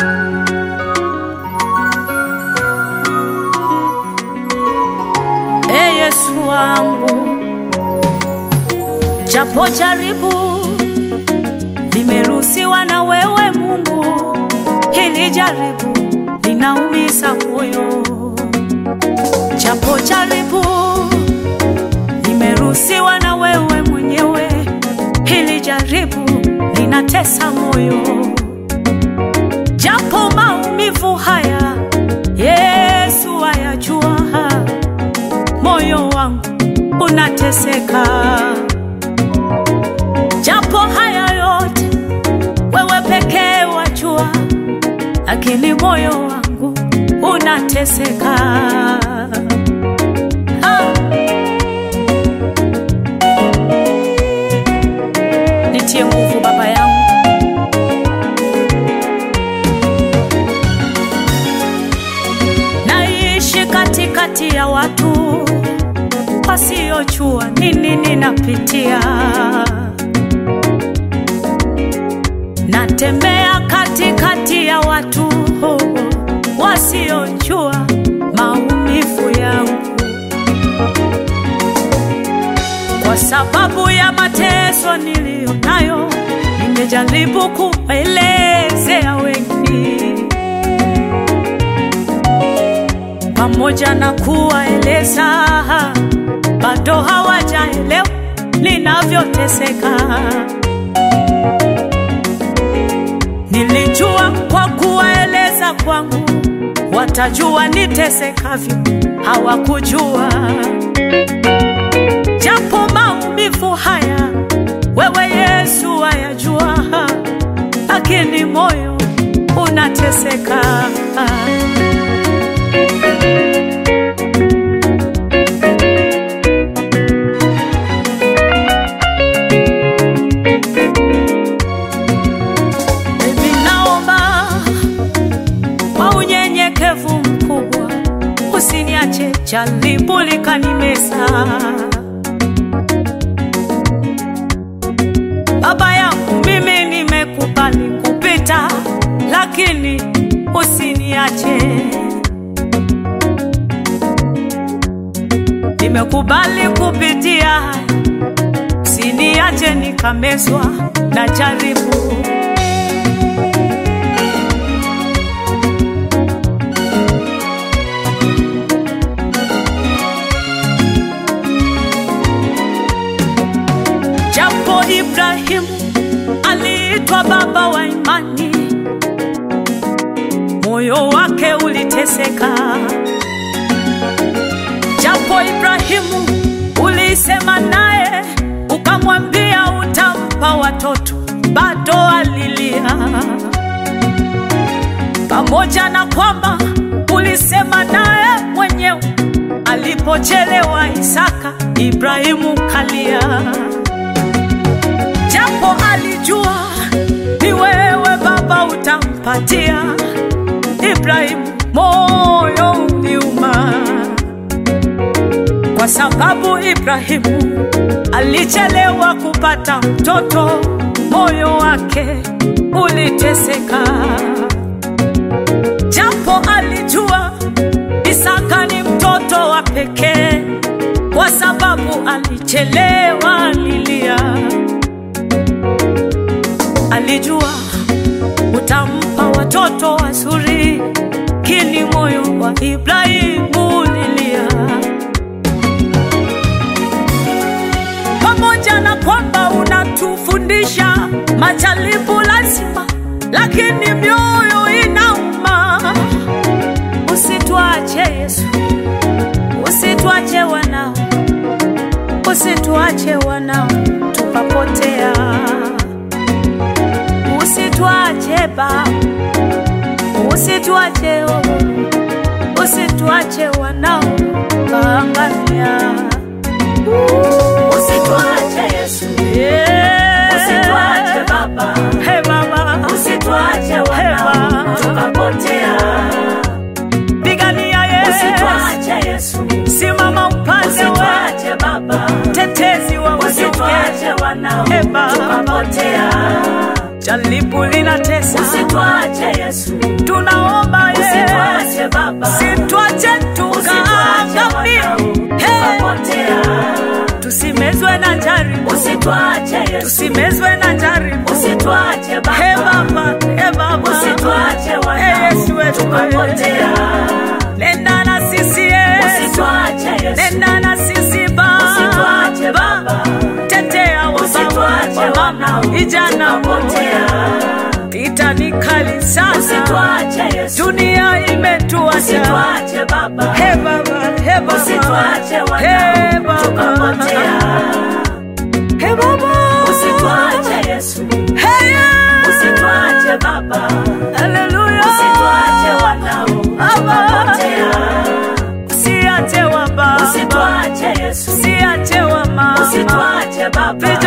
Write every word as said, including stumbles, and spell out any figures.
Ee Yesu wangu, japo jaribu limeruhusiwa na wewe Mungu, hili jaribu linaumiza moyo. Japo jaribu limeruhusiwa na wewe mwenyewe, hili jaribu linatesa moyo. Japo maumivu haya Yesu ayajua, moyo wangu unateseka. Japo haya yote wewe pekee wajua, lakini moyo wangu unateseka. Ah. Nitie nguvu Baba yangu. Naishi katikati ya watu wasiojua nini ninapitia. Natembea katikati ya watu wasiojua maumivu yangu. Kwa sababu ya mateso niliyo nayo, nimejaribu kuelezea wengi, pamoja na kuwaeleza bado hawajaelewa ninavyoteseka. Nilijua kwa kuwaeleza kwangu watajua nitesekavyo, hawakujua. Japo maumivu haya wewe Yesu ayajua, lakini moyo unateseka. Usiniache jaribu likanimeza. Baba yangu, mimi nimekubali kupita, lakini usiniache. Nimekubali kupitia, usiniache nikamezwa na jaribu. Ibrahimu aliitwa baba wa imani, moyo wake uliteseka. Japo Ibrahimu ulisema naye ukamwambia utampa watoto, bado alilia. Pamoja na kwamba ulisema naye mwenyewe, alipochelewa Isaka, Ibrahimu kalia. Japo alijua ni wewe Baba utampatia, Ibrahimu moyo uliuma. Kwa sababu Ibrahimu alichelewa kupata mtoto, moyo wake uliteseka. Japo alijua Isaka ni mtoto wa pekee, kwa sababu alichelewa alilia. Alijua utampa watoto wazuri, kini moyo wa Ibrahimu ulilia. Pamoja na kwamba unatufundisha majaribu lazima, lakini mioyo inauma. Usituache Yesu, usituache wanao, usituache wanao tukapotea. Usituache Baba, usituache oh, usituache wanao kaangamia. Usituache Yesu, yeah. Usituache Baba, hey Baba, usituache wanao tukapotea. Pigania Yesu, usituache Yesu, simama upande usituache Baba, tetezi wa usituache wanao hey tukapotea. jaribu linatesa. Usituache Yesu, tunaomba Yesu, usituache Baba, usituache tukaangamie, tusimezwe na jaribu, usituache Yesu, tusimezwe na jaribu, usituache Baba, he Baba, he Baba, usituache wana, Yesu wetu tukapotea. Nenda na sisi Yesu, usituache Yesu, nenda na sisi Baba, usituache Baba, tetea usituache wana, vijana potea. Vita ni kali sana, usituache Yesu, dunia imetuacha, usituache Baba, he Baba, he Baba, usituache wana, he Baba, tukapotea. he Baba, usituache Yesu, hey usituache Baba, haleluya, usituache wana, tukapotea. usiache wa Baba, usituache Yesu, usiache wa mama, usituache Baba,